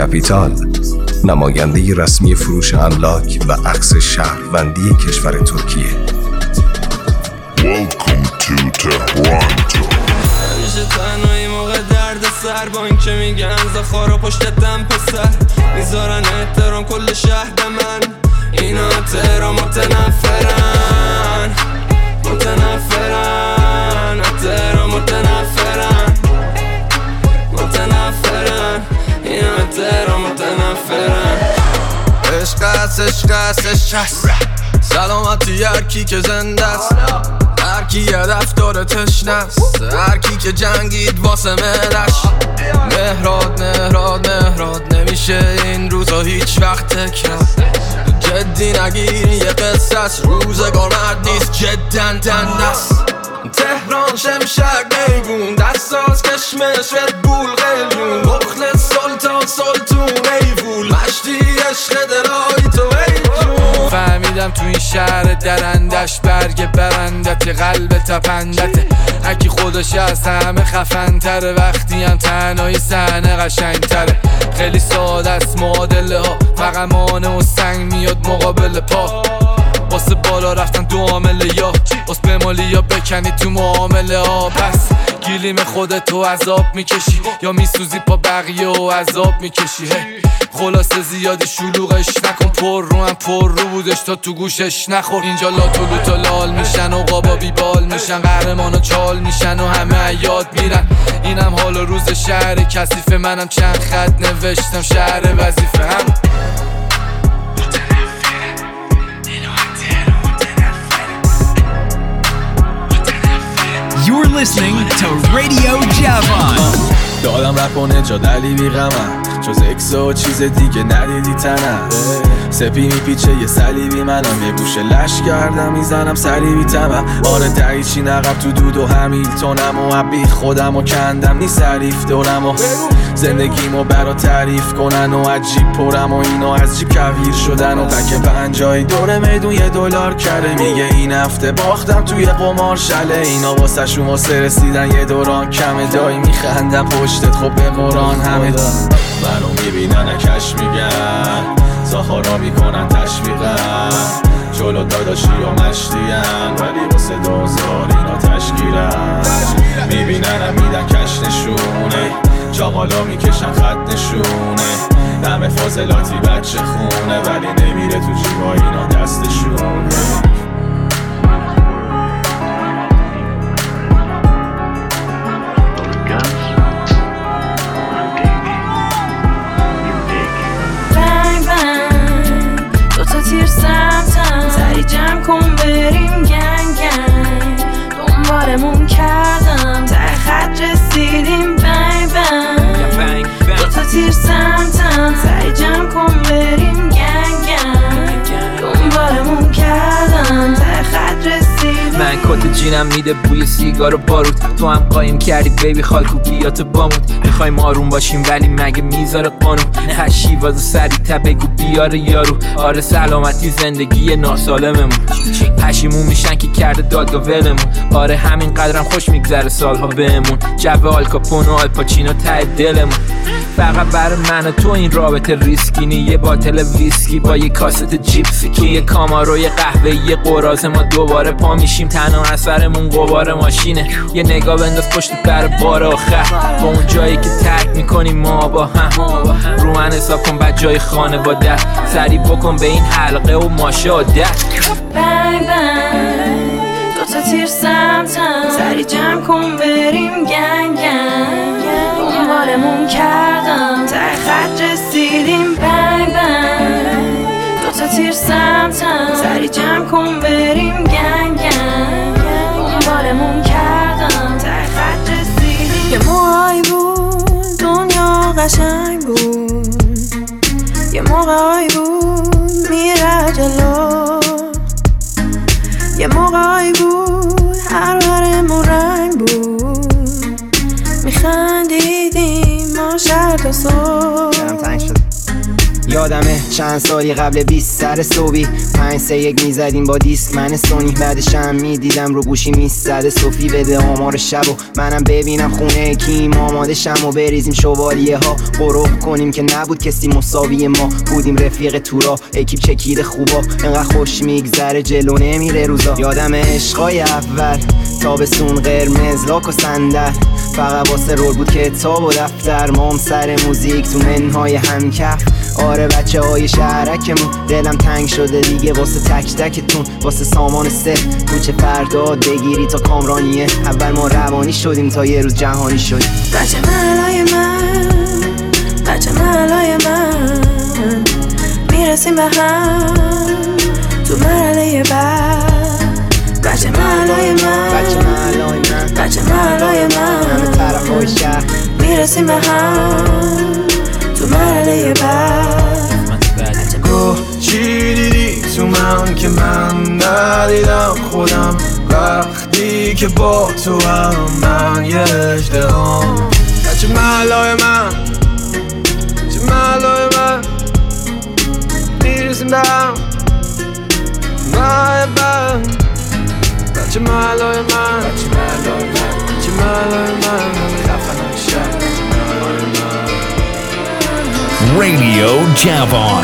کپیتال، نماینده رسمی فروش املاک و عکس شهروندی کشور ترکیه. Welcome to Toronto. همیشه تنهایی موقع درد سر، با این که میگن زخارا پشت دم پسر، میذارن احترام کل شهر به من. اینا تهران متنفرن، متنفرن، تهران متنفرن، متنفرن، اینا تهران متنفرن. عشق است، عشق است، عشق است، سلامتی هر کی که زنده است، هر کی هدف داره تشنه است، هر کی که جنگید واسه ملش. مهراد مهراد مهراد، نمیشه این روزا هیچ وقت تکرار. جدی نگیر یه قصه است، روزگار مرد نیست جدن دنده است. تهران شمشک میگون، دستاز کشمش ردبول قلیون، مخلص سلطان سلطون ایوول، مشتی عشق دلای تو ایجون. فهمیدم تو این شهر درندش برگ برندت، قلب تپندته، هکی خودش از همه خفن تره، وقتی هم تنهایی صحنه قشنگ تره. خیلی ساده است معادله ها، فقمانه و سنگ میاد مقابل پا، واسه بالا رفتن دو عامله، یا واسه بمالی یا بکنی تو معامله ها. پس گیلیم خودتو عذاب میکشی یا میسوزی پا بقیه و عذاب میکشی. خلاصه زیادی شلوغش نکن، پر رو هم پر رو بودش تا تو گوشش نخور. اینجا لاتو لوتا لال میشن و قابا بیبال میشن، قهرمان و چال میشن و همه یاد میرن. اینم حال و روز شهر کثیفه، منم چند خط نوشتم شهر وظیفه هم. You're listening to Radio Javan. دادم رپ و نجادلی بی غمم، جز اکسا و چیز دیگه ندیدی تنم. سپی میپیچه یه صلیبی منم، یه گوشه لش کردم میزنم صلیبی تمم. آره دریچی نقب تو دود و همیلتونم و عبی خودم و کندم نی صریف دورم و زندگیمو برا تعریف کنن و عجیب پرم و اینا از جیب کویر شدن و بک پنجایی دور میدون $1 کرده. میگه این هفته باختم توی قمار شله، اینا واسه شون واسه رسیدن یه دوران کمه. دایی میخندم پشتت خب به قرآن همه منو میبینن کش میگن، زخارا میکنن تشویقن، جلو داداشی و مشتین، ولی واسه دوزار اینا تشکیلن. میبینن میدن کش نشونه، چاقالا میکشن خط نشونه، همه فاضلاتی بچه خونه، ولی نمیره تو جیبا اینا دستشونه. تیر سمتم، سری جمع کن بریم گنگ گنگ، دنبالمون کردم ته خط رسیدیم بنگ بنگ. دوتا تیر سمتم، سری جمع کن بریم گنگ گنگ، دنبالمون کردم ته خط رسیدیم. من کت جینم میده بوی سیگار و بارود، تو هم قایم کردی بیبی خالکو بیات بامود. میخوایم آروم باشیم ولی مگه میذاره قانون، خشی واسه سری تا بگو بیاره یارو. آره سلامتی زندگی ناسالممون، پشیمون میشن که کرده داد و ولمون. آره همین قدرم خوش میگذره سالها بهمون، جو آلکاپون و آلپاچینو ته دلمون. فقط برای من و تو این رابطه ریسکی نی، یه باتل ویسکی با یه کاست جیپسی، توی کامارو یه قهوه یه قراز، ما دوباره پا میشیم تنها اثرمون غبار ماشینه. یه نگاه بنداز پشت در بار آخر، با اون جایی که ترک میکنیم ما با هم. رو من حساب کن بعد جای خانواده، سریع بکن به این حلقه و ماشاءالله. بنگ بنگ دوتا تیر سمتم، سری جمع کن بریم گنگ گنگ، دنبالمون کردم ته خط رسیدیم بنگ بنگ. دوتا تیر سمتم، سری جمع کن بریم گنگ گنگ، دنبالمون کردم ته خط رسیدیم. یه موقعی بود دنیا قشنگ بود، یه موقعی بود میره جلو، یه موقعی بود هر برمون رنگ بود، میخندیدیم ما شهر تا صبح. یادمه چند سالی قبل 20 سر صبحی 5-3-1 میزدیم با دیسک من سونی، بعدشم میدیدم رو گوشی میزده صوفی بده آمار شب و منم ببینم خونه کیم آماده شم و بریزیم شوالیه ها قروب کنیم که نبود کسی مساوی ما بودیم رفیق تورا اکیپ چکیده خوبا انقدر خوش میگذره جلو نمیره روزا. یادم عشقای اول تابستون قرمز لاک و صندل فقط واسه رول بود کتاب و دفتر مام سر موزیک تو منهای همکف. آره بچه های شهرکمون دلم تنگ شده دیگه واسه تک تکتون واسه سامان ست کوچه فرداد بگیری تا کامرانیه اول ما روانی شدیم تا یه روز جهانی شدیم. بچه محلای من بچه محلای من میرسیم به هم تو مرحله بعد. بچه محلای من بچه محلای من بچه محلای من همه طرف های شهر میرسیم به هم تو مرحله بعد. چی دیدی تو من که من ندیدم خودم وقتی که با تو هم من یه اجدهام. بچه محلای من بچه محلای من میرسیم به هم ماه بعد. بچه محلای من بچه محلای من بچه محلای من خفنم شد بچه محلای من. Radio Javon.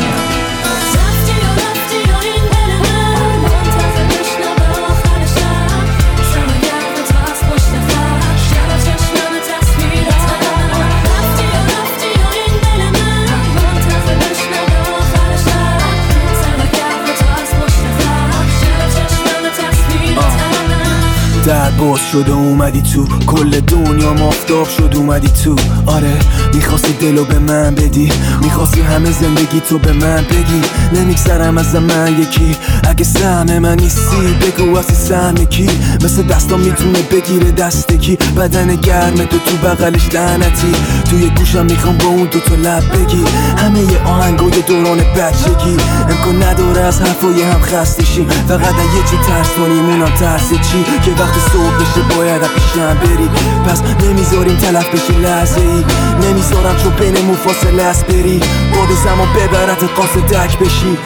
در باز شد و اومدی تو کل دنیا مافتاب شد اومدی تو. آره میخواستی دلو به من بدی میخواستی همه زندگی تو به من بگی نمیگذرم از من یکی اگه سهم من نیستی بگو وقتی سهم کی مثل دستام میتونه بگیره دست کی بدن گرم تو بغلش لعنتی توی گوشم میخوام با اون دوتا لب بگی همه ی آهنگای دوران بچگی امکان نداره از حرفای هم خسته شیم فقط یه چی ترس کنیم اونم ترس چی که وقتی صبح بشه باید پیشم بری پس نمیذاریم تلف بشه لحظه ای نمیذارم چون بینمون فاصله است بری باد زمان ببرت قاصدک بشی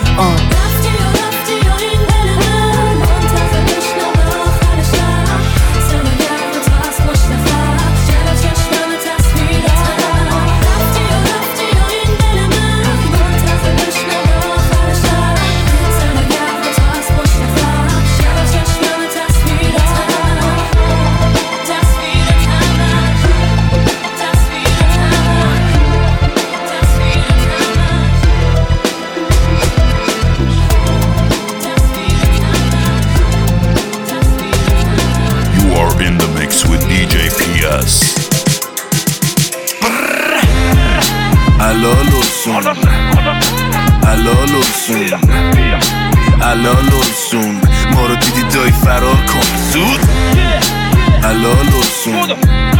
الالورسون ما رو دیدی دایی فرار کن زود الالورسون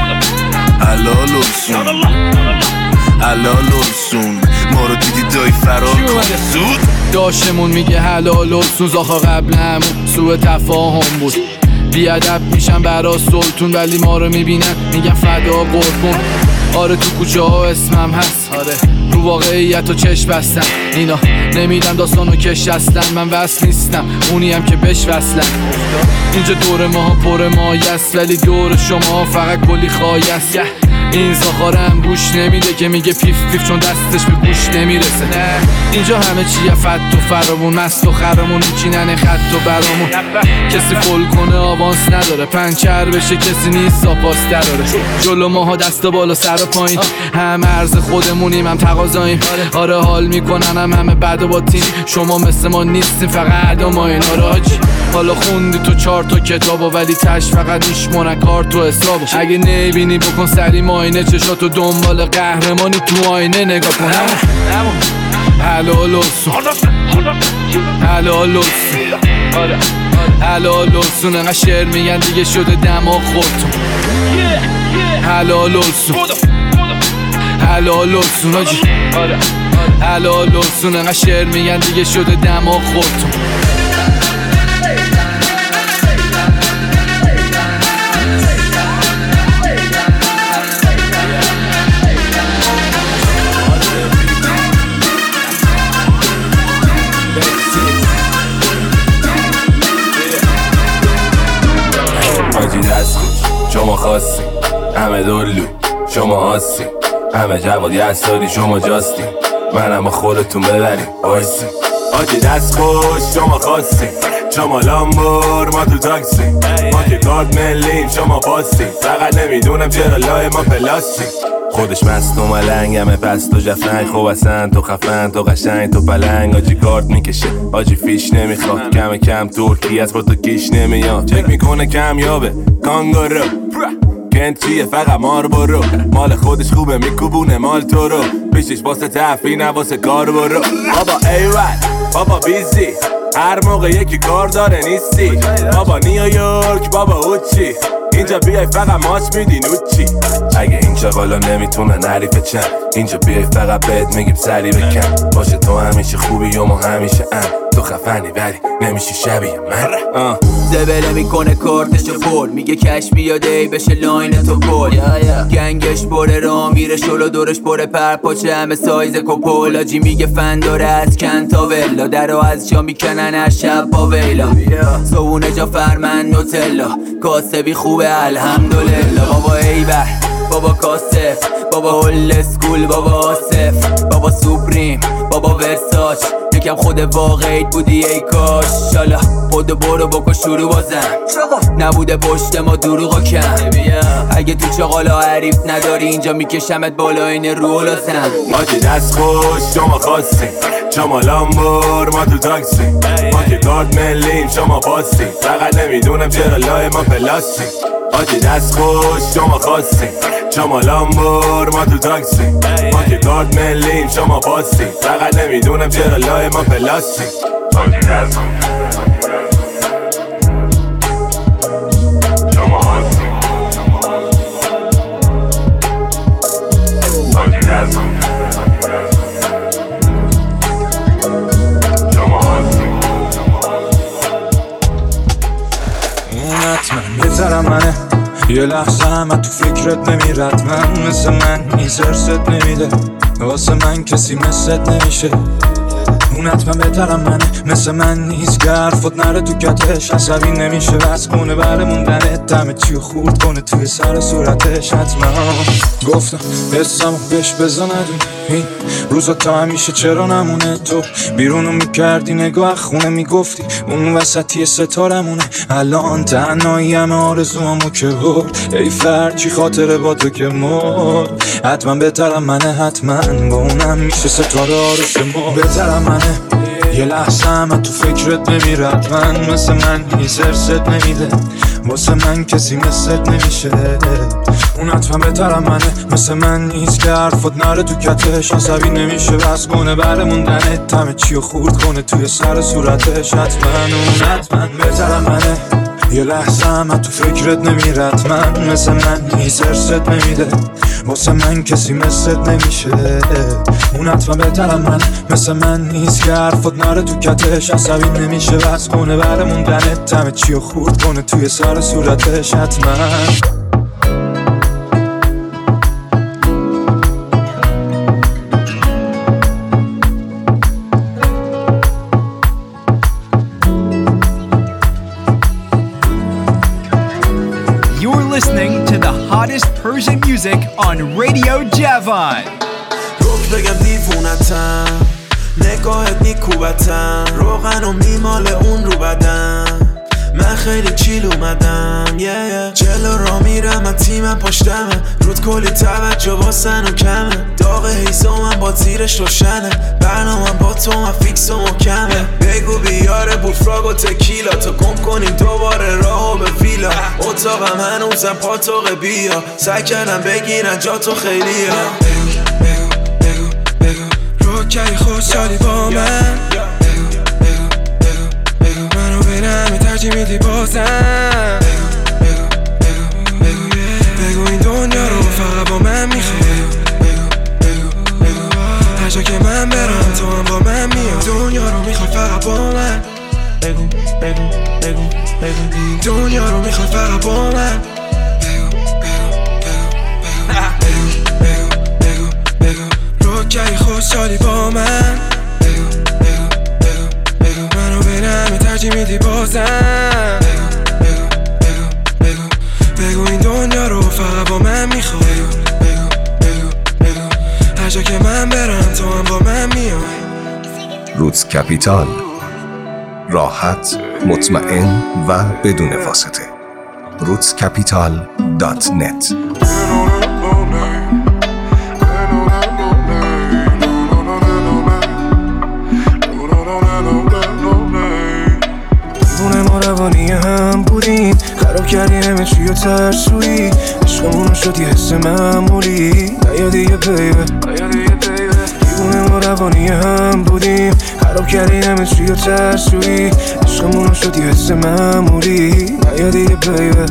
الالورسون ما رو دیدی دایی فرار کن زود داشتمون میگه حلالورسون زاخا قبل همون سوء تفاهم بود بیادب میشن برا سلطون ولی ما رو میبینن میگن فدا قربون. آره تو کوچه ها اسمم هست آره رو واقعیت و چشم بستن اینا نمیدن داستانو کش هستن من وصل نیستم اونی هم که بهش وصلن. اینجا دور ما پر مایست ولی دور شما فقط کلی خایست. این زاخارم گوش نمیده که میگه پیف پیف چون دستش به گوش نمیرسه. نه اینجا همه چیه فت و فرامون مست و خرمون میچینن خط و برامون کسی فول کنه آوانس نداره پنچر بشه کسی نیست آپاس دراره جلو ماها دست و بالا سر و پایین هم عرض خودمونیم هم تقاضاییم. آره حال میکنن همه بد و باطین شما مثل ما نیستیم فقط ما این آراجی. حالا خوندی تو 4 تا کتابو ولی تش فقط میشمونن کار تو حسابو. اگه نبینی بکن سری ماینه چشاتو دنبال قهرمانی تو آینه نگاه کن حلالورسون حلالورسون حلالورسون انقدر شعر میگن دیگه شده دماغ خودتون حلالورسون حلالورسون آجی حلالورسون انقدر شعر میگن دیگه شده دماغ خودتون. خاصی، همه دلو شما آسی، همه جواد یساری شما جاستی، من اما خودتون ببریم بایستی. آجی دست خوش شما خواستی، شما لامبور ما تو تاکسی، ما که کارت ملیم شما پاستی، فقط نمیدونم چرا لای ما پلاستی. خودش مست و ملنگمه پس تو جفنگ، خوب اصلا تو خفن تو قشنگ تو پلنگ. آجی کارت میکشه آجی فیش نمیخواد، کم کم ترکی از با تو کیش نمیاد، چک میکنه کمیابه کانگارو کنت چیه فقط مار برو، مال خودش خوبه میکوبونه مال تو رو، پیشش واسه تفری نه واسه کار برو. بابا ایول بابا بیزی، هر موقع یکی کار داره نیستی، بابا نیویورک بابا اوچی، اینجا بیای فقط ماچ میدی نوچی. اگه این چقالا نمیتونن حریف چند، اینجا بیای فقط بهت میگیم سری بکن، باشه تو همیشه خوبی و ما همیشه تو خفنی ولی نمیشی شبیه من. زبله میکنه کارتشو پول، میگه کش بیاده ای بشه لاین تو پول، گنگش بره را میره شلو دورش بره پرپاچه همه سایز کپول. آجی میگه فن داره از کن تا ولا، درو از جا میکنن هر شب با ویلا، صبونه جا فرمن نوتلا، کاسبی خوبه الحمدلله. بابا ایبر بابا کاسف، بابا هول اسکول، بابا آصف، بابا سوپریم، بابا ورساچ، یکم خود واقعیت بودی ای کاش. شالا خودو برو بکن شروع بازم، نبوده پشت ما دروغا کم. اگه تو چاقالا حریف نداری اینجا میکشمت بالا این رو لازم. آجی دست خوش شما خواستی، شما لامبور ما تو تاکسی، ما که کارت ملیم شما پاستی، فقط نمیدونم چرا لای ما پلاستی. آجی دست خوش شما خواستی، شما لامبور ما تو تاکسی، ما که کارت ملیم شما پاستی، فقط نمیدونم چرا لای ما پلاستی. آجی دست خوش شما خواستی، آجی دست خوش شما خواستی. اون حتما بهترم منه، یه لحظه همه تو فکرت نمیرد، من مثل من نیز ارست نمیده، واسه من کسی مثلت نمیشه. اون حتما بهترم منه، مثل من نیز گرفت نره تو کتش، عصبی نمیشه بس کنه بره موندنت، دمه چیو خورد کنه توی سر صورتش. حتما گفتم حسمو بهش بزا ندون، این روزا تا همیشه چرا نمونه، تو بیرونو میکردی نگاه خونه میگفتی اون وسطی ستارمونه، الان تنهایی همه آرزوامو که برد، ای فرچی خاطره با تو که مرد. حتما بهترم منه، حتما با اونم میشه ستاره آرش ما. بهترم منه، یه لحظه همه تو فکرت نمیرد، من مثل من نیز ارست نمیده، واسه من کسی مثلت نمیشه. اون حتما بهترم منه، مثل من نیز که حرفت نره تو کتش، عصبی نمیشه بس کنه بره موندنت، تمه چیو خورد کنه توی سر صورتش. حتما اون حتما بهترم منه، یه لحظه همه تو فکرت نمیرد، من مثل من نیز ارست نمیده، واسه من کسی مثلت نمیشه. اون حتما بهترم من، مثل من نیست که حرفت نره تو کتش، عصبی نمیشه بس کنه بره موندنت، تمه چیو خورد کنه توی سر صورتش. حتما Listening to the hottest Persian music on Radio Javan. روک بگم دیوونتم، نگاهت نیکوبتم، روغن و میمال اون رو بدم، من خیلی چیل اومدم جلو را میرم من تیمم پشتمه، رود کلی توجه واسن و کمه، داغ هیزامم با زیرش روشنه، برنامم با تو من فیکس و محکمه. بگو بیاره بولفراگ و تکیلا، تا گم کنیم دوباره راهو به ویلا، اتاقم هنوزم پاتوق بیا، سعی کردم بگیرن جا تو خیلی ها. بگو روکی خوشحالی با من، منو بینم ترجیح میدی بازم، بگو این دنیا رو فقط با من میخوای، هر جا که من برم تو هم با من میای، دنیا رو میخوای فقط با من، بگو این دنیا رو میخوای فقط با من، بگو روکی خوشحالی با من، منو بینم ترجیح میدی بازم، بگو این دنیا رو کپیتال، راحت، مطمئن و بدون واسطه. rootscapital.net. ما روانی هم بودیم، خراب کردی همه چی و ترسویی، عشقمونو شد یه حس معمولی، نیا دیگه بیبه. دیوونه ما روانی هم بودیم، خراب کردی همه چی و ترسویی، عشقمونو شد یه حس معمولی، نیا دیگه بیبه.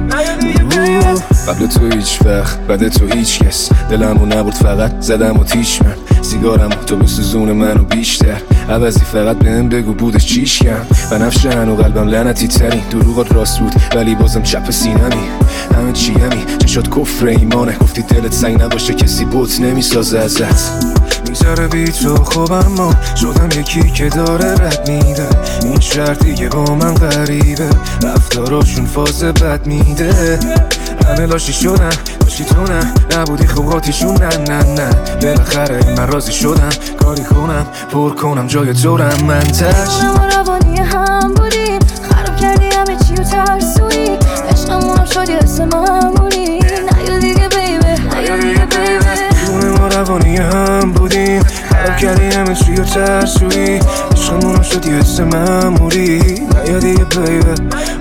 قبل تو هیچ وقت، بعد تو هیچ کس، دلمو نبرد فقط زدم و تیش من، سیگارم تو بسوزون منو بیشتر، عوضی فقط بهم بگو بودش چیش کم، بنفش هنو قلبم لعنتی ترین، دروغات راست بود ولی بازم چپ سینمی، همه چیمی چشات کفر ایمانه، گفتی دلت سنگ نباشه کسی بوت نمیسازه ازت، میذاره بی تو خوب اما شدم یکی که داره رد میده، این شرطی که با من غریبه، رفتاراشون فاز بد میده، همه لاشی شدن لاشی تو نه، نبودی خوباتیشون نه بالاخره من راضی شدم، کاری کنم پر کنم جای دورم من تش. ما روانی هم بودیم، خراب کردی همه چی و ترسویی، عشقمونم شد یه حس معمولی، نیا دیگه بیبه. ما روانی هم بودیم، خراب کردی همه چی و ترسویی، عشقمونم شد یه حس معمولی، نیا دیگه بیبه.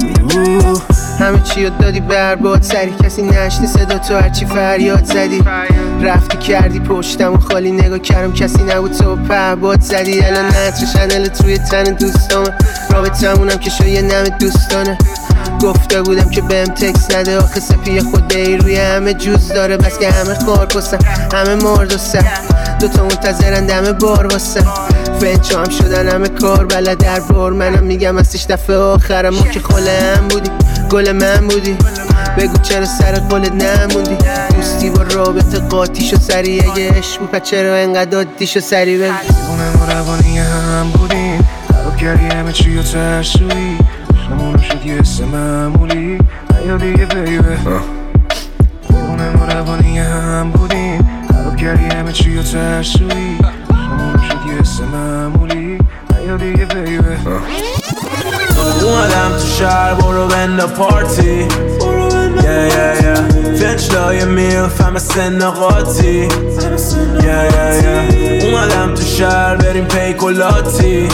همه چی رو دادی برباد، سری کسی نشنی صدا تو هرچی فریاد زدی، رفتی کردی پشتم و خالی نگاه کردم کسی نبود تو پهباد زدی، الان نتر شنلت روی تن دوستامه، رابطمونم که شو یه نم دوستانه، گفته بودم که بهم تکس نده، آخه سپی خود ای روی همه جوز داره، بس که همه خار پستن همه مرد و سر، دوتا منتظرن دم بار واسن، فنچو هم شدن همه کار بلد در بار، منم میگم ازش دفعه آخرم ما که خاله هم بودی، گل من بودی، بگو چرا سر قولت نموندی، دوستی با رابطه قاطی شو سری، اگه عشق بود چرا انقدر عادی شو سری، بگو دیوونه ما روانی هم بودیم، خراب کردی همه چی و ترسویی، عشقمونو شد یه حس معمولی، نیا دیگه بیبه. دیوونه ما روانی هم بودیم، خراب کردی همه چی و ترسویی، عشقمونو شد یه حس معمولی، نیا دیگه بیبه. اومدم تو شهر برو بنده پارتی، فنچ لای میلف همه سن قاطی، اومدم تو شهر بریم پیکولاتی،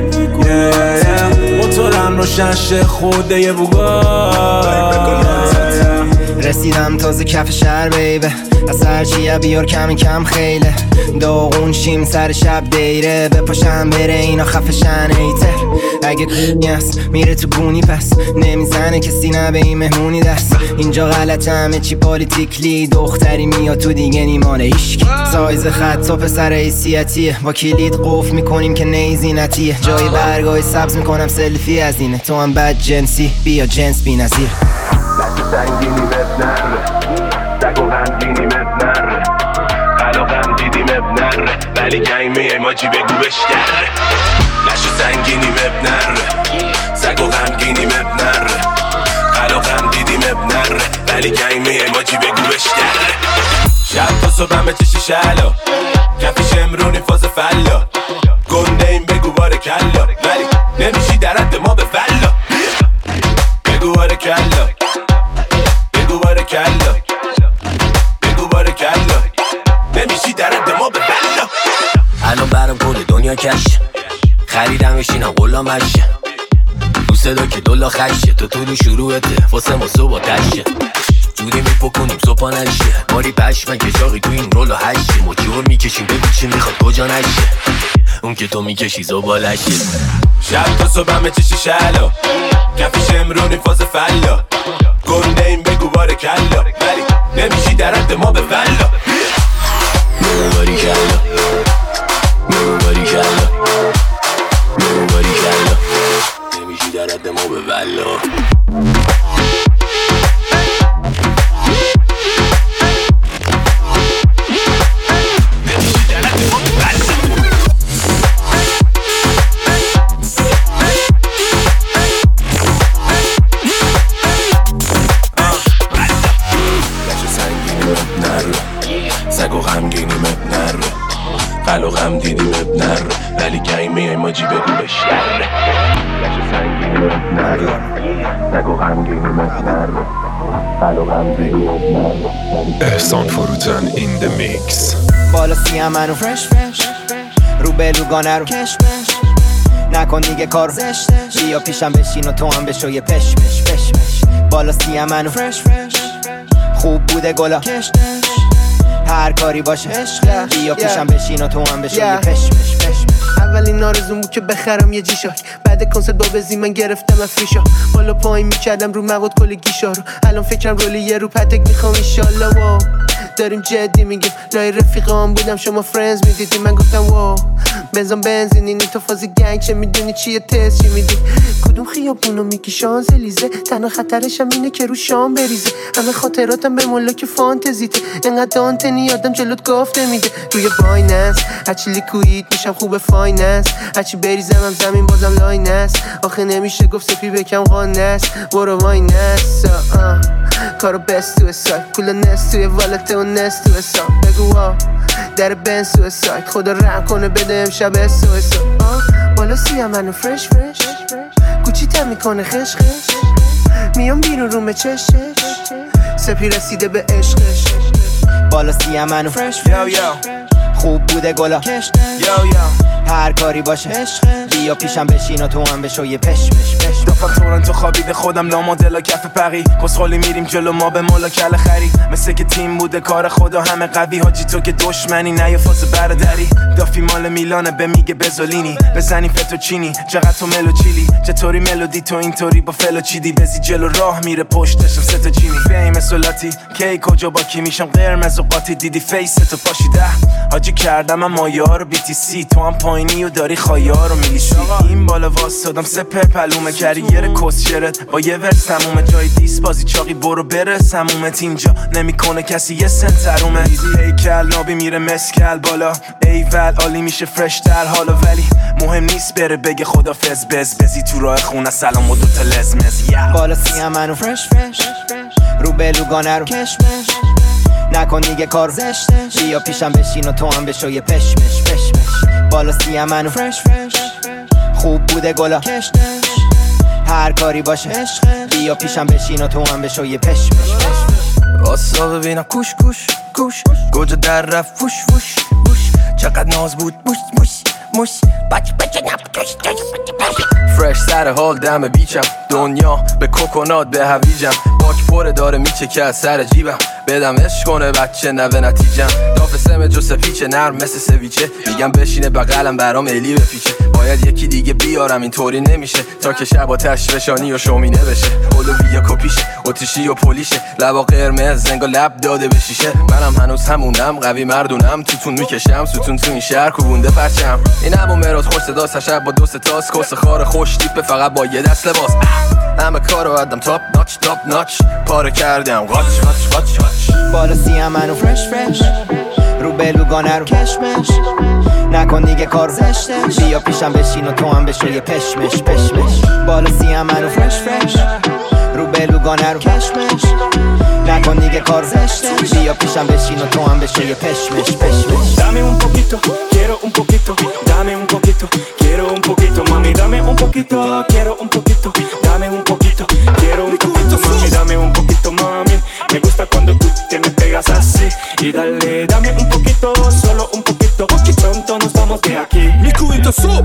موتورم روشن شه خوده یه بوگات، رسیدم تازه کف شهر بیبه، از هرچیه بیار کم خیله، داغون شیم سر شب دیره، بپاشم بره اینا خفشن ایتر، اگه نیست میره تو گونی پس نمیزنه کسی نه به این مهمونی دست، اینجا غلطه همه چی پالیتیکلی، دختری میاد تو دیگه نیمانه ایشکی، سایز خط و پسر حیثیتیه، با کلید قفل میکنیم که نیزینتیه، جای برگای سبز میکنم سلفی از اینه، تو هم بد جنسی بیا جنس بی نظیر، سنگینی مب نره، سگ و غمگینی مب نره، قل و غم دیدی مب نره، ولی گنگ میای ماجی بگو بشکره، لشو سنگینی مب نره، سگ و غمگینی مب نره، قل و غم دیدی مب نره، ولی گنگ میای ماجی بگو بشکره، شب تا صبح همه چشی شلا، کفیش امرونی فاز فلا، گنده این بگو باره کلا، ولی نمیشی در حد ما به فلا، بگو باره کلا، بگو باره کلا، بگو باره کلا، نمیشی در حد ما به فلا، الان برام کل دنیا کشه، خریدم بشینم غلامشه، تو صدا که دولا خشه، تو طول شروعته واسه ما صبح تشه، جوری میپکنیم صبح نشه، ماری پشمن که جاقی تو این رولو هشه، ما جور میکشیم بگو چی میخواد کجا نشه، اون که تو میکشی زبالشه، شب تا صبح همه چشی شلا، کفیش امرونی فاز فلا، گنده این بگو باره کلا، ولی نمیشی در حد ما به فلا، بگو باری کلا، بگو باری کلا، بگو باری کلا، نمیشی در حد ما به فلا. سگ و غمگینی مب نره، قل و غم دیدی مب نره، ولی گنگ میای ماجی بگو نگو غمگینی مسترده احسان فروتن این د میکس. بالا سیم منو فرش رو بلوگانه رو کش نکن دیگه کارو بیا پیشم بشین و تو هم بشو یه پشمش بالا سیم منو فرش خوب بوده گلا هر کاری باشه بیا پیشم بشین و تو هم بشو یه پشمش اولین آرزوم بود که بخرم یه جیشاک، بعد کنسرت با بزی من گرفتم افریشا، بالا پایین میکردم رو مواد کل گیشا رو، الان فکرم رولی یه رو پتک میخوام ایشالله. واو داریم جدی میگیم، لای رفیقام بودم شما فرندز میدیدی، من گفتم واو بنزام بنزینی تو فاز گنگ چه میدونی چیه تست چی میدی، کدوم خیابونو میگی شانزلیزه، تنها خطرشم اینه که رو شام بریزه، همه خاطراتم به ملاک فانتزیته، انقدر دانتنی آدم جلوت گفته میده، روی بایننس هرچی لیکوید میشم خوب فایننس، هرچی بریزم هم زمین بازم لاینس، آخه نمیشه گفت سپی بکم قانس برو واینس کارو بست تو سایت کل نست توی والته و نست تو حساب، بگو در بنز تو سایت خدا رحم کنه بده امشب اسو بالا سیم منو فرش کوچی تم میکنه خش میام بیرون رو چش سپی رسیده به عشقش بالا سیم منو فرش خوب بوده گلا هر کاری باشه بیا پیشم بشین و تو هم بشو یه پشمش دافم تورنتو خوابیده خودم لامادلا کف پقی کسخالی میریم جلو ما به مولا کل خری مثل که تیم بوده کار خدا همه قوی حاجی تو که دشمنی نه یه فاز برادری دافی مال میلانه به میگه بزولینی بزنی فتوچینی چقدر تو ملو چیلی چطوری ملودی تو اینطوری با فلو چیدی بزی جلو راه میره پشتشم ستا چینی فیم سولاتی کی کجا با کی میشم قرمز و قاطی دیدی فیس تو پاشیده حاجی کردم اما یارو BTC تو هم پایینی و داری خایارو میلیشی این بالا واسدم سپر پلومه کریر کسشرت با یه ورس تمومه جای دیس بازی چاقی برو برس همومت اینجا نمیکنه کسی یه سنترومه هیکل نابی میره مسکل بالا ایول عالی میشه فرش تر حالا ولی مهم نیست بره بگه خدافظ بزی تو راه خونه سلام و دوتا لزمز بالا سیم منو فرش رو بلوگانه رو کش نکن دیگه کارو بیا پیشم بشین و تو هم بشو یه پشمش بالا سیم منو فرش خوب بوده گلا هر کاری باشه بیا پیشم بشین و تو هم بشو یه پشمش آسا ببینم کوش گوجه در رفت فوش چقدر ناز بود موش بچه نبود فرش سر حال دم بیچم دنیا به کوکونات به هویجم باک پره داره میچکه از سر جیبم بدم عشق کنه بچه نوه نتیجم داف سم جوسه پیچه نرم مثل سویچه میگم بشینه بغلم برام الی بپیچه باید یکی دیگه بیارم اینطوری نمیشه تا که شب آتش فشانی و شومینه بشه اولویا کپیشه اتیشی و پلیشه لبا قرمز زنگا لب داده به شیشه منم هنوز همونم قوی مردونم توتون میکشم ستون تو این شهر کوبونده پرچم این همون مراد خوش صداست شب با دوست تاس کس خار خوش تیپه فقط با یه دست لباس همه کارو ادم تاپ ناچ پاره کردم غاچ بالا سیم منو فرش رو بلوگانه رو کشمش نکن دیگه کارو بیا پیشم بشین و تو هم بشو یه پشمش بالا سیم منو فرش رو بلوگانه رو کشمش نکن دیگه کارو بیا پیشم بشین و تو هم بشو یه پشمش Dame un poquito, quiero un poquito, dame un poquito, quiero un poquito, mami, dame un poquito, quiero un poquito, dame un poquito, quiero un poquito, mami, dame un poquito, mami, me gusta cuando tú te me pegas así, y dale, dame un poquito, solo un poquito, porque pronto nos vamos de aquí. Mi cubito sub.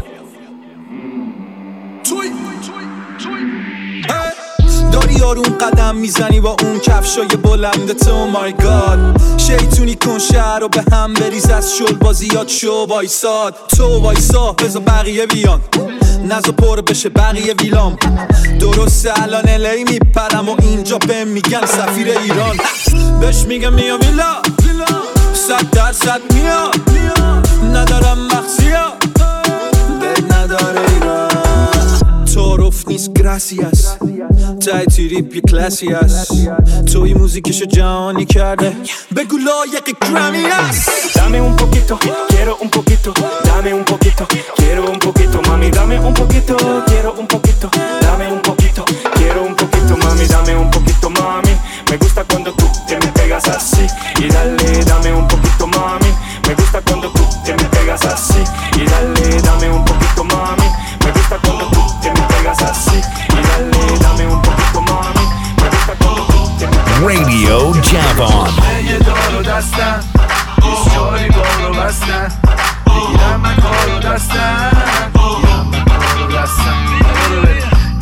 داری آروم قدم میزنی با اون کفشای بلندت او مای گاد شیطونی کن شهر رو به هم بریز از شل بازیات شو وایساد تو وایسا بذار بقیه بیان نزا پر بشه بقیه ویلام درسته الان الی میپرم و اینجا بهم میگن سفیر ایران بهش میگم میا ویلا 100% میا ندارم مخزیا بد نداره ایران تعارف نیست گراسیاس تای تریپ یه کلاسی هست توی موزیکشو جهانی کرده بگو لایق گرامی هست Dame un poquito, quiero un poquito, dame un poquito, quiero un poquito, mami, dame un poquito, quiero un poquito, dame un poquito, quiero un poquito, mami, dame un poquito, mami, me gusta cuando tú te me pegas así, y dale, dame un poquito, mami, me gusta cuando tú te me pegas así, y dale, dame un poquito, mami, me gusta cuando tú te me pegas así, y dale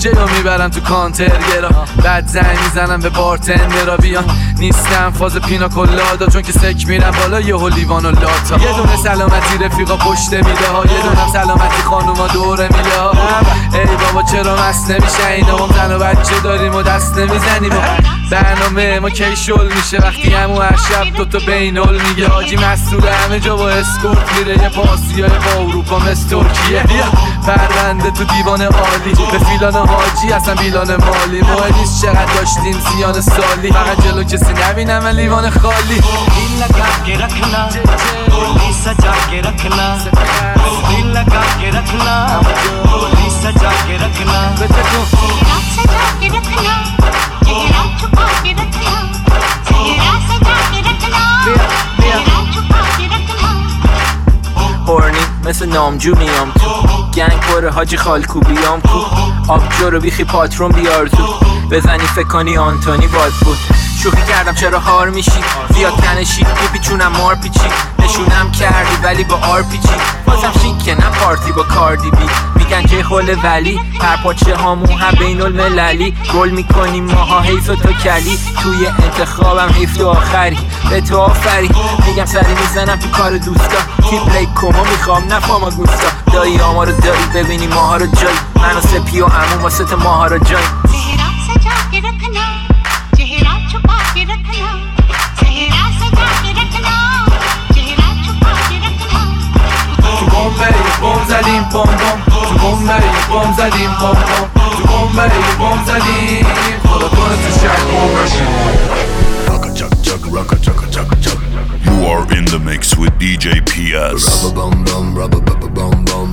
جلو میبرم تو کانترگرا، بعد زنگ میزنم به بارتندرا بیان. نیستم فاز پینا کلادا چون که سک میرم بالا یهو لیوان و لاتا. یه دونه سلامتی رفیقا پشت میله ها، یه دونه سلامتی خانوما دوره میله ها. ای بابا چرا مست نمیشه اینا، ما زن و بچه داریم و دست نمیزنیم. برنامه ما کی شل میشه وقتی همون هر شب دوتا بینال میگه حاجی مسئول همه جا با اسکورت میره. یه پاسیای با اروپا مثل ترکیه، پرونده تو دیوان عالی به فیلان حاجی اصلا بیلان مالی. مهم نیست چقدر داشتیم زیان سالی، فقط جلو کسی نبینم لیوان خالی. दिल लगा के रखना गोली सजा के रखना दिल लगा के रखना गोली सजा के रखना चेहरा सजा के रखना चेहरा छुपा के रखना चेहरा सजा के रखना चेहरा छुपा के रखना هورنی مثل نامجو میام تو گنگ پره حاجی خالکوبیام کو آبجو رو بیخی پاترون بیار تو بزنی فکر کنی آنتونی باد بود. شوخی کردم چرا هار میشی زیاد تنشی میپیچونم مار پیچی نشونم کردی ولی با آر پیچی بازم شیکه نه پارتی با کاردی بی میگن که خل ولی هر پاچه هامون هم بین المللی گل میکنیم ماها حیف و تو کلی توی انتخابم حیف تو آخری به تو آفری میگم سری میزنم تو کار دوستا تیپ ریک کما میخوام نفاما گوستا دایی آما رو داری ببینی ماها رو جای من و سپی و عموم واسه تو ماها رو جای चेहरा सजा के रखना चेहरा छुपा के रखना चेहरा सजा के रखना चेहरा छुपा के रखना تو بمبئی بم زدیم بم بم تو بمبئی بم زدیم بم بم تو بمبئی بم زدیم خدا کنه تو شهر بم بشیم. Rocka chuck chuck, rocka chucka chuck chuck. You are in the mix with DJ PS. Rubber bum bum, rubber bubba bum bum.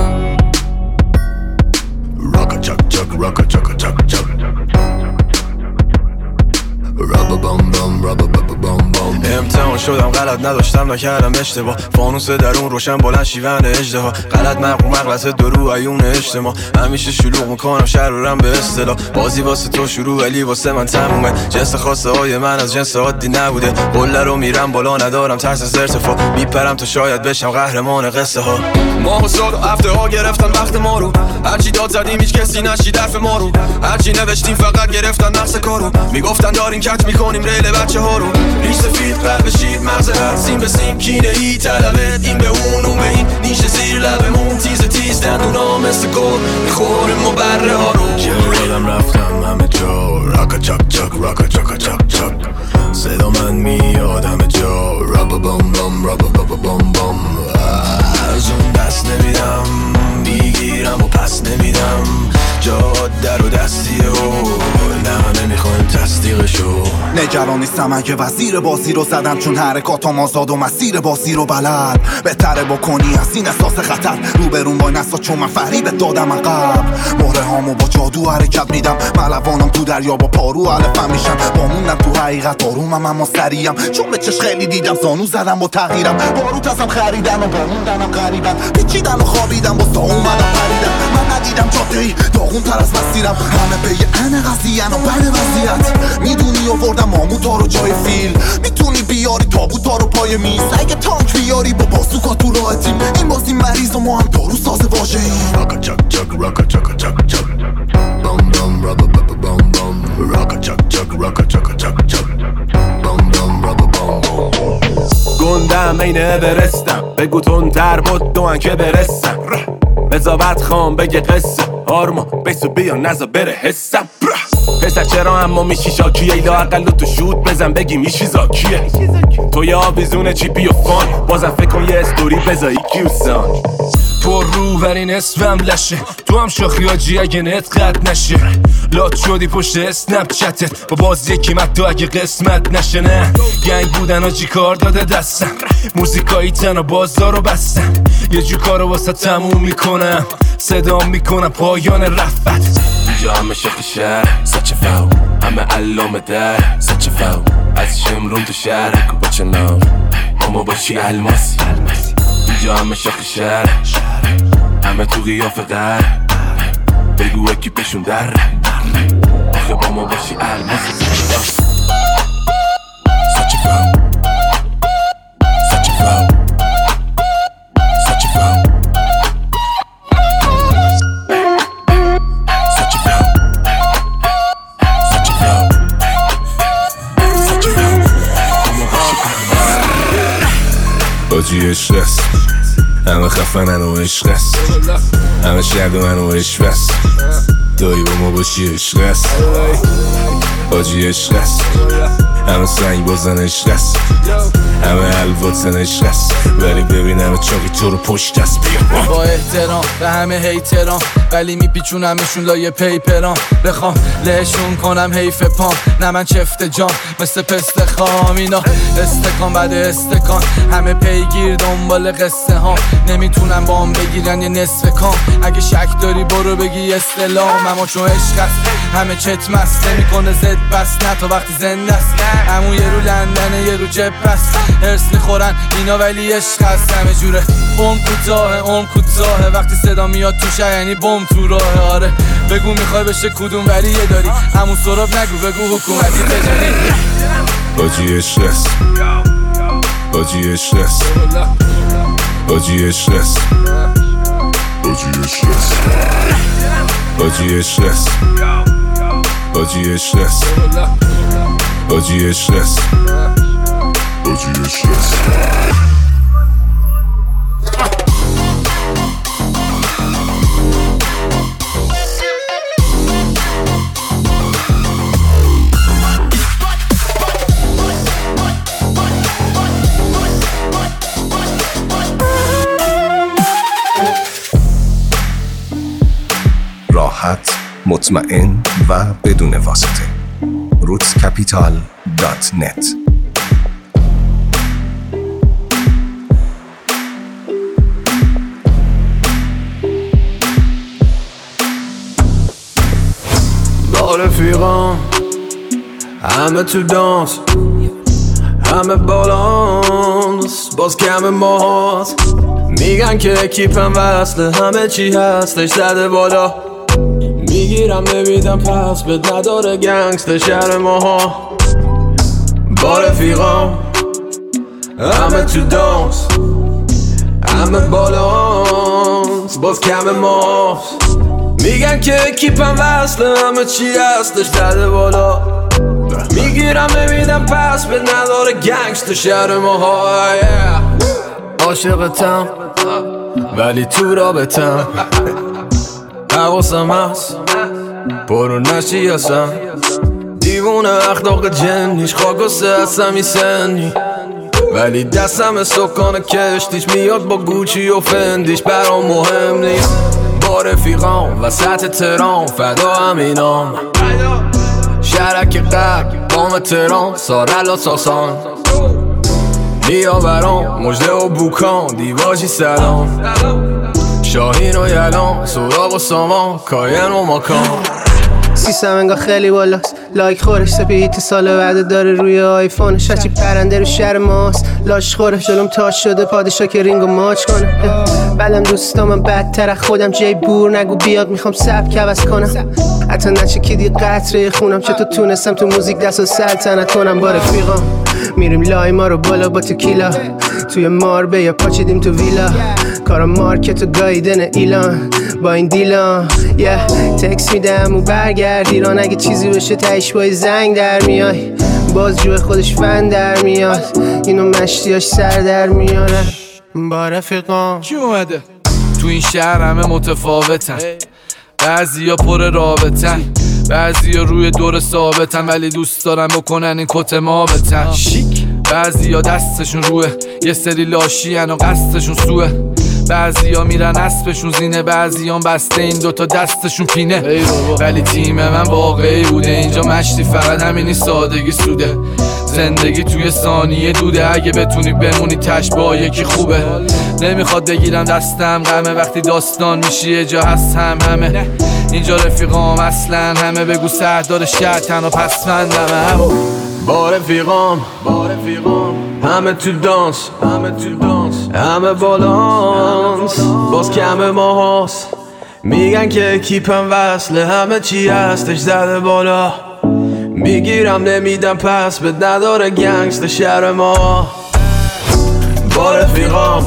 Rocka chuck chuck, rocka chucka chuck chuck. Rubber bum bum, rubber bubba bum bum. امتحان شدم غلط نداشتم نکردم اشتباه فانوس درون روشن بلند شیون اژدها غلط مغلط درو عیون اجتماع همیشه شلوغ میکنم شرورم به اصطلاح بازی واسه تو شروع ولی واسه من تمومه جنس خواسته های من از جنس عادی نبوده قله رو میرم بالا ندارم ترس از ارتفاع میپرم تا شاید بشم قهرمان قصه ها ماه و سال و هفته ها گرفتن وقت ما رو هرچی داد زدیم هیچ کسی نشید حرف ما رو هرچی نوشتیم فقط گرفتن نقص کارو میگفتن داریم کج میکنیم ریل بچه ها رو ریش سفید قلب شیر مغزت سیم به سیم کینه ای طلبت این به اون به این نیشه زیر لبمون تیز دندونا مثل گل میخوریم و بره ها رو یادم رفتم همه جا راکا چاک چاک راکا چاکا چاک چاک صدا من میاد همه جا رابا بام بام رابا بابا بام بام از اون دست نمیدم میگیرم و پس نمیدم جاد در و دستیه و نه نمیخوایم تصدیقشو نگران نیستم اگه وزیر بازی رو زدم چون حرکاتم آزاد و مسیر بازی رو بلد بهتره بکنی از این احساس خطر روبرون با نسا چون من فریبت دادم عقب مهره هامو با جادو حرکت میدم ملوانم تو دریا با پارو علفم میشن بامونم تو حقیقت آرومم اما سریعم چون به چش خیلی دیدم زانو زدم با تغییرم باروت ازم خریدن و باموندنم غریبن پیچیدن و خوابیدم با سا اومدم پریدم من ندیدم جاده‌ای داغون تر از مسیرم همه به یه قضیه‌ن و بد وضعیت میدونی آوردم ماموتا رو جای فیل میتونی بیاری تابوتا رو پای میز اگه تانک بیاری با بازوکا تو راه تیم این بازی مریض و ما هم دارو ساز واژه‌ایم راکا چاک چاک راکا چاکا چاک چاک بام بام رابا بابا بام بام راکا چاک چاک راکا چاکا چاک چاک بام بام رابا بام گندم این اورستم بگو تندتر بود دوان که برسم بزابت خام بگه قصه آرما بیسو بیا نزا بره حسم پسر چرا اما میشی شاکیه ایلا اقل تو شود بزن بگی میشی زاکیه تو یه آویزون چیپی و فان بازم فکر کن یه استوری بزایی کیوسان پر رو ورین اسمم لشه تو هم شاخی آجی اگه نت قد نشه لات شدی پشت اسنپ چتت با بازی کیمت تو اگه قسمت نشه نه گنگ بودن آجی کار داده دستم موزیکایی تنها بازار رو بستن یه جو کارو واسه تموم میکنم صدام میکنم پایان رفت اینجا همه شخص شهر سچه فاو همه علامه در سچه فاو از شمرون تو شهر با چه نام اما باشی الماسی اینجا همه شخص شهر همه تو قیافه در بگو اکیپشون در آخه با ما باشی الماسی سچه فاو سچه فاو سچه فاو سچه فاو آجی عشق است، همه خفنن و عشق است، همه شرد من و عشق است، دایی با ما باشی عشق است. آجی عشق است، همه سنگ بازن عشق است، همه الواتن عشق است، ولی ببینم چاقی تو رو پشت است. بیا با احترام به همه هیتران، ولی میپیچونمشون لایه پیپران. بخوام لهشون کنم حیف پام، نه من چفت جام مثل پست خام. اینا استکان بعد استکان، همه پیگیر دنبال قصه ها، نمیتونم با هم بگیرن یه نصف کام. اگه شک داری برو بگی استلام، اما چون عشق است همه چت مست، نمیکنه زد بس نه تا وقتی زنده است. همون یه رو لندنه یه رو جب است، هرس میخورن اینا ولی عشق است. همه جوره عمر کوتاهه، وقتی صدا میاد توشه یعنی بم تو راه. آره بگو میخوای بشه کدوم ولی یه داری همون سراب نگو، بگو حکومتی تجاری. آجی عشق است، آجی عشق است، آجی عشق است، آجی عشق است، آجی عشق است، آجی عشق است، آجی عشق است، آجی عشق است. راحت، مطمئن و بدون واسطه. rootscapital.net. با رفیقام همه تو دانس، همه بالانس، باز کم ماست. میگن که اکیپم وصله، همه چی هستش زده بالا. میگیرم نمیدم پس بد نداره گنگستر شهر ماها. با رفیقام همه تو دانس، همه بالانس، باز کم ماست. میگن که اکیپم وصله، همه چی هستش زده بالا. میگیرم نمیدم پس بد نداره گنگستر شهر ماها. عاشقتم ولی تو رابطم، حواسم هست برو نشی اصلا. دیوونه اخلاق جنیش خاک و سهستمی سنی، ولی دستم سکان کشتیش میاد با گوچی و فندیش. برام مهم نیست با رفیقام وسط ترام، فدا همینام شرک قرب بام ترام، سارل و ساسان بیا برام مجده و بوکان، دیواجی سلام شاهین و یلان، سراغ و سامان، کاین و ماکان. سیستم انگاه خیلی بالاست، لایک خورش سپیت سال بعد داره روی آیفونش. هرچی پرنده رو شهر ماست، لاش خورش جلوم تاش شده پادشا که رینگو ماچ کنه. بلم دوستامم بدتر خودم، جای بور نگو بیاد میخوام سبک عوض کنم. حتی نچکیدی قطره خونم، چطور تونستم تو موزیک دست و سلطنت کنم. با رفیقام میریم لای ما رو بالا با تکیلا، توی ماربه یا پاچیدیم تو ویلا. کارا مارکت و گایدن ایلان با این دیلان. تکس میدم و برگرد ایران، اگه چیزی بشه تایش با زنگ در میای. باز جوه خودش فن در میاد، اینو مشتیاش سر در میارن. با رفیقام چی اومده؟ تو این شهر همه متفاوتن، بعضی ها پر رابطن، بعضی ها روی دور ثابتن، ولی دوست دارن بکنن این کت مابتن. بعضی ها دستشون روه، یه سری لاشین و قصدشون سوه. بعضی ها میرن اسبشون زینه، بعضی ها بسته این دوتا دستشون پینه. ولی تیم من واقعی بوده، اینجا مشتی فقط همینی سادگی سوده. زندگی توی ثانیه دوده، اگه بتونی بمونی تش با یکی خوبه. نمیخواد بگیرم دستم غمه، وقتی داستان میشی یه جا هست همه. اینجا رفیقام اصلا همه، بگو سردار شهر تنها پسفندمه. با رفیقام همه تو دانس، همه بالانس، باز کم ما هست. میگن که اکیپم وصله، همه چی هستش زده بالا. میگیرم نمیدم پس بد نداره گنگستر شهر ما. با رفیقام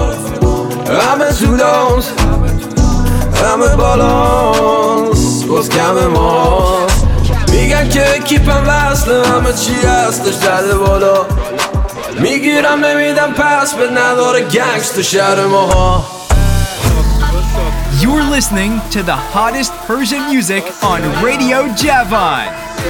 همه تو دانس، همه بالانس، باز کم ما. میگن که اکیپم وصله، همه چی هستش زده بالا. میگیرم نمیدم پس به نداره گنگست شهر ماها. You're listening to the hottest Persian music on Radio Javan.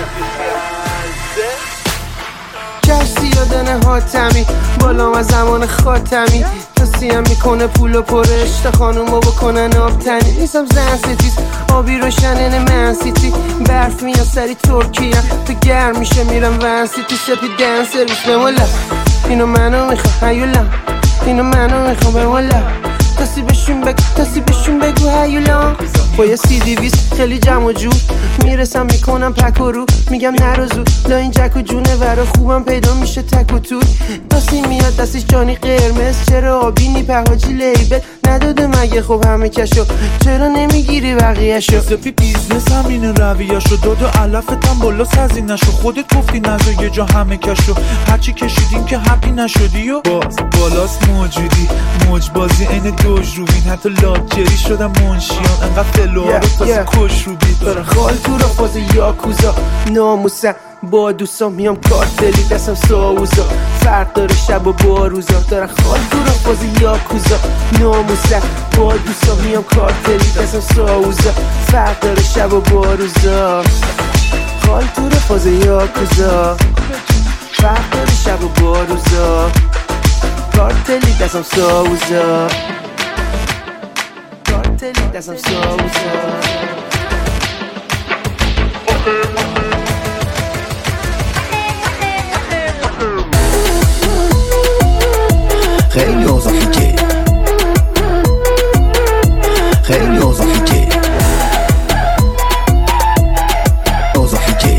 کشتی یادنه حاتمی بالام از زمان خاتمی توصیم میکنه پول و پرشت خانومو بکنن آبتنی نیستم زن ستیز آبی روشنن من سیتی برف میاد سری ترکیه تو گرم میشه میرم ون سیتی سپیدن سرویس بمولا اینو منو میخوام هیولا اینو منو میخوام بمولا تاسی بشون بگو هیولا با یه CD-20 خیلی جمع و جور میرسم میکنم پک و رو میگم نروزو لا این جک و جونه ورا خوبم پیدا میشه تک و توی تاسی میاد دستش جانی قرمز چرا آبی نی پهاجی لیبل نداده مگه خب همه کشو چرا نمیگیری بقیهشو سپی بیزنس همینه رویهشو داد و علفتم بالا سزینشو خودت گفتی نزا یه جا همه کشو هرچی کشیدیم که حقی نشدی و باز بالاست موجودی موج بازی این دوج رو بین حتی لاجری شدم منشیان انقدر فلوها رو تازه کش رو بید دارم خال تو را فاز یاکوزا ناموسم با دوستان میام کارتلی دستم ساوزا فرق داره شب و با روزا دارم خال تو را فاز یاکوزا ناموسم با دوستان میام کارتلی دستم ساوزا فرق داره شب و با روزا خال تو را فاز یاکوزا فرق داره شب و با روزا کارتلی دستم ساوزا کارتلی دستم ساوزا خیلی اوضاع فیکه خیلی اوضاع فیکه اوضاع فیکه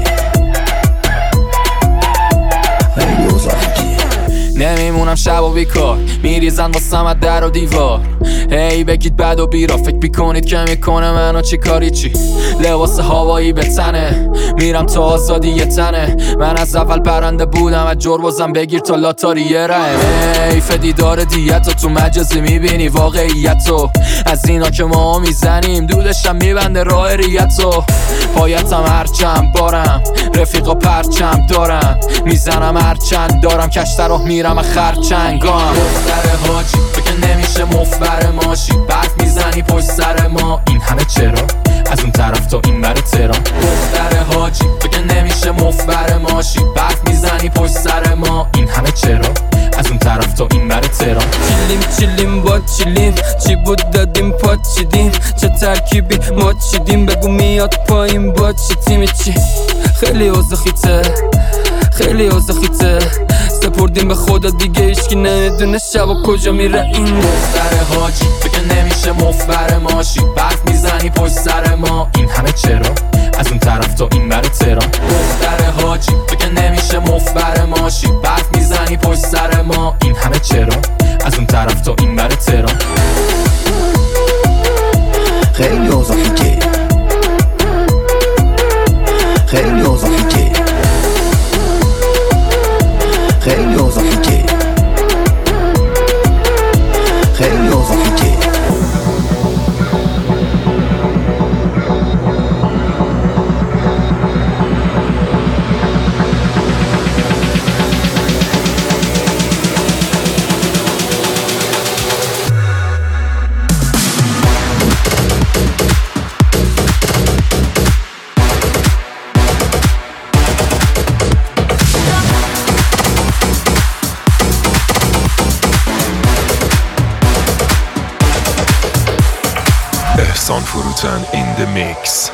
خیلی اوضاع فیکه نمیمونم شب و بیکار میریزن واسم از در و دیوار هی بگید بد و بیرا فکر میکنید که میکنه منو چی کاری چی لباس هوایی به تنه میرم تا آزادی یه تنه من از اول پرنده بودم از جربازم بگیر تا لاتاری یه رحم حیف دیدار دیتو تو مجازی میبینی واقعیتو از اینا که ما میزنیم دودشم میبنده راه ریتو پایتم هرچند بارم رفیقا پرچم دارم میزنم هرچند دارم کشتر راه میرم خرچنگام دختر حاجی تو که نمیشه مفبر ماشی برف میزنی پشت سر ما این همه چرا از اون طرف تا این بر تهران دختر حاجی تو که نمیشه مفبر ماشی برف میزنی پشت سر ما این همه چرا از اون طرف تا این بر تهران چیلیم با چیلیم چی بود دادیم پات چیدیم چه ترکیبی ما چیدیم بگو میاد پایین با چی تیمی چی خیلی اوزخیته خیلی اوزخیته سپردیم به خدا دیگه ایشکی نمیدونه شب و کجا میره این دختر حاجی تو که نمیشه مفبر ماشی برف میزنی پشت سر ما این همه چرا از اون طرف تا این بر تهران دختر حاجی تو که نمیشه مفبر ماشی برف میزنی پشت سر ما این همه چرا از اون طرف تا این بر تهران خیلی اوضاع فیکه خیلی اوضاع فیکه خیلی اوضاع فیکه خیلی اوضاع فیکه احسان فروتن in the mix.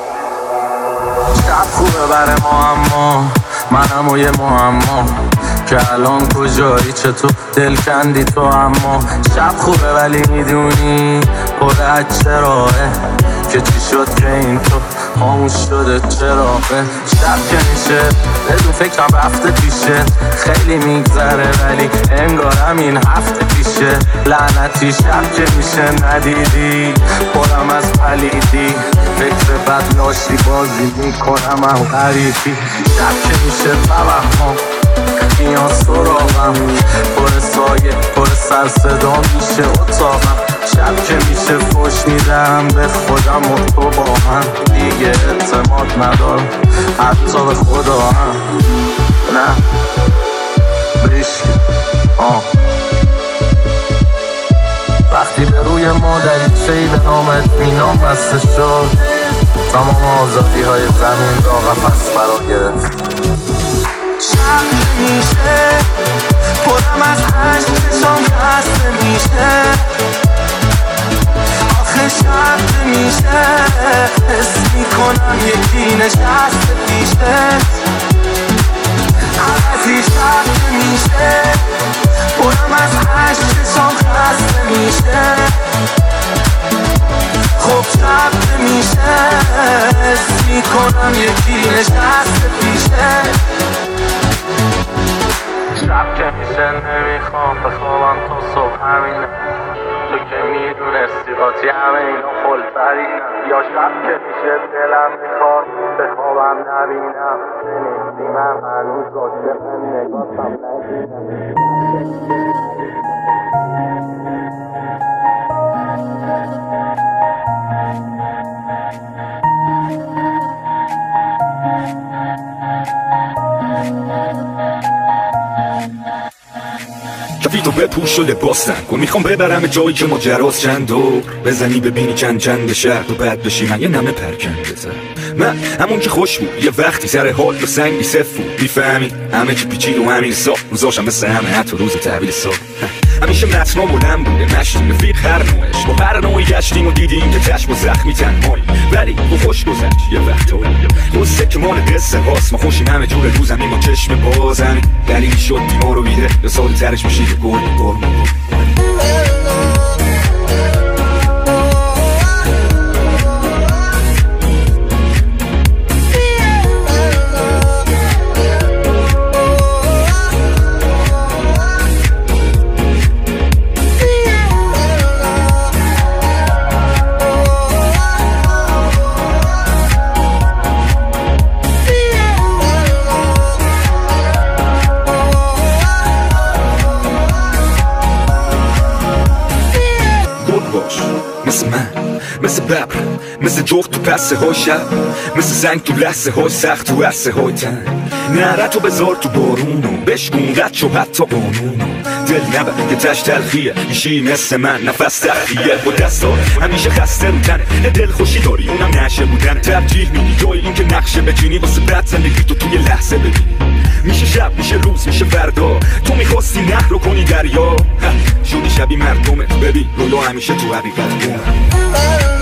شب خوبه بر ما اما منم و یه معما که الان کجایی چطور دل کندی تو اما شب خوبه ولی میدونی پر از چراهه که چی شد که این تو خاموش شده چراغه شب که میشه بدون فکرم رفته پیشه خیلی میگذره ولی انگارم این هفته پیشه لعنتی شب که میشه ندیدی پرم از پلیدی فکر بد لاشی بازی میکنم هم غریبی شب که میشه توهم میان سراغم پر سایه پر سر صدا میشه اتاقم شب که میشه فوش میدم به خودم و تو با هم دیگه اعتماد ندارم حتی به خدا هم نه وقتی به روی ما دریچه‌ای به نام اطمینان بسته شد، تمام آزادی های زمین را قفس فرا گرفت. شب میشه پرم از عشق چشام خسته میشه، آخه شب میشه حس میکنم یکی نشسته پیشه، عوضی شب میشه پرم از عشق چشام خسته میشه، خب شب میشه حس میکنم یکی نشسته پیشه. شب که میشه نمیخوام بخوابم تا صبح همینه، تو که میدونستی قاطی همه اینا خلطرینم. یا شب که میشه دلم میخواد بخوابم نبینم، نمیستی من هنوز عاشق نگاهتم نگیرم. کفیتو بپوش و لباسم کن، میخوام ببرم جایی که ماجراست چند دور بزنی ببینی چند شهر تو بد بشی من یه نمه پرکن بزن. من همون که خوش بود یه وقتی سر حال یا سنگی صف بود، میفهمی همه چی پیچید و همین صاف روزاشم مثل همه حتی روز تحویل صاف. همیشه متنا بلند بوده نشتیم رفیق هر نوعش، با هر نوعی گشتیم و دیدیم که چشم و زخمی تنهایی، ولی با خوش گذشت یه وقتایی قصه که مال قصه هاست. ما خوشیم همه جور روزمی ما چشم بازمی، دلیلی شد بیمار و بیده یا سال ترش میشید و گل مثل ببر، مثل جغد تو پسه های شب، مثل زنگ تو لحظه های سخت تو عرصه های تن. نرتو بذار تو بارونو بشکون رد شو حتی قانونو، دل نبر که تش تلخیه ایشی مثل من نفس تخیه، با دستا همیشه خسته رو تنه دل خوشی داری اونم نشه بودن. ترجیح میدی جای این که نقشه بچینی واسه بد زندگی تو توی لحظه ببینی. میشه شب میشه روز میشه فردا، تو میخواستی نهر رو کنی دریا، شدی شبی مردمت ببین رویا همیشه تو حقیقت